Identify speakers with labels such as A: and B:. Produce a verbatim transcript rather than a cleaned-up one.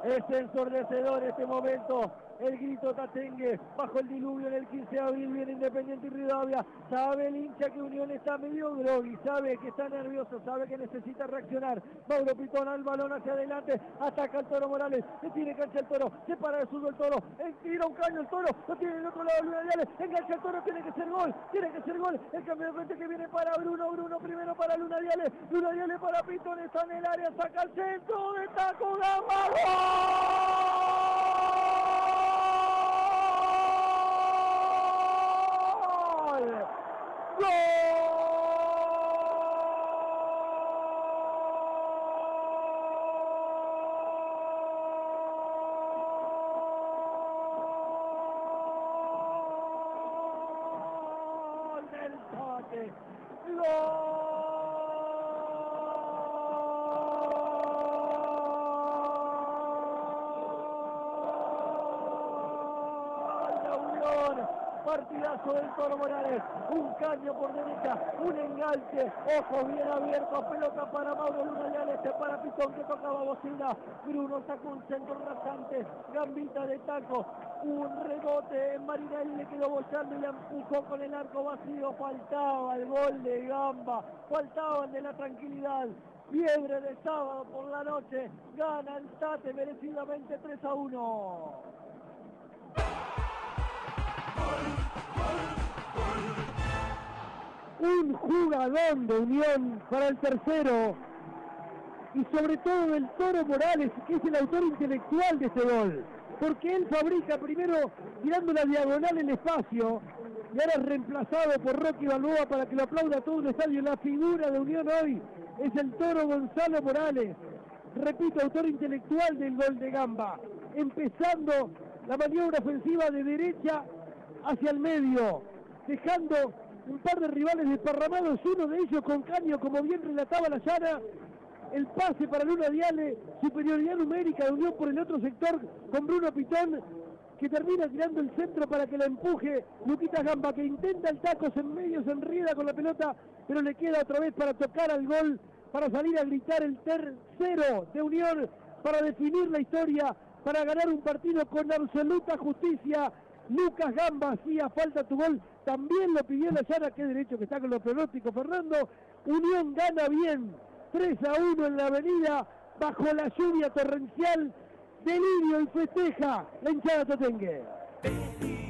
A: Es ensordecedor este momento. El grito tatengue bajo el diluvio en el quince de abril. Viene Independiente y Rivadavia. Sabe el hincha que Unión está medio grogui, sabe que está nervioso, sabe que necesita reaccionar. Mauro Pitón al balón hacia adelante, ataca al Toro Morales, le tiene cancha el Toro, se para de fútbol el Toro, tira un caño el Toro, lo tiene del otro lado Luna Viale, engancha el Toro, tiene que ser gol, tiene que ser gol. El cambio de frente que viene para Bruno, Bruno primero para Luna Viale, Luna Viale para Pitón, está en el área, saca el centro de Taco Gamba. ¡Gol! ¡Gol! Del Tate. Partidazo del Toro Morales, un caño por derecha, un enganche, ojos bien abiertos, pelota para Mauro Luna Viale, este para Pitón que tocaba bocina, Bruno sacó un centro rasante, gambita de taco, un rebote en Marinelli, le quedó bochando y le empujó con el arco vacío, faltaba el gol de Gamba, faltaban de la tranquilidad. Fiebre de sábado por la noche, gana el Tate merecidamente tres a uno. Un jugadón de Unión para el tercero y sobre todo del Toro Morales, que es el autor intelectual de este gol, porque él fabrica primero tirando la diagonal en el espacio y ahora es reemplazado por Rocky Balboa para que lo aplauda todo el estadio. La figura de Unión hoy es el Toro Gonzalo Morales, repito, autor intelectual del gol de Gamba, empezando la maniobra ofensiva de derecha hacia el medio, dejando un par de rivales desparramados, uno de ellos con caño, como bien relataba la Llana. El pase para Luna Viale, superioridad numérica de Unión por el otro sector con Bruno Pitón, que termina tirando el centro para que la empuje Luquitas Gamba, que intenta el taco, se en medio, se enrieda con la pelota, pero le queda otra vez para tocar al gol, para salir a gritar el tercero de Unión, para definir la historia, para ganar un partido con absoluta justicia. Lucas Gamba, hacía falta tu gol, también lo pidió la Llana, qué derecho que está con los pronósticos Fernando. Unión gana bien, tres a uno en la avenida, bajo la lluvia torrencial, delirio y festeja la hinchada tatengue.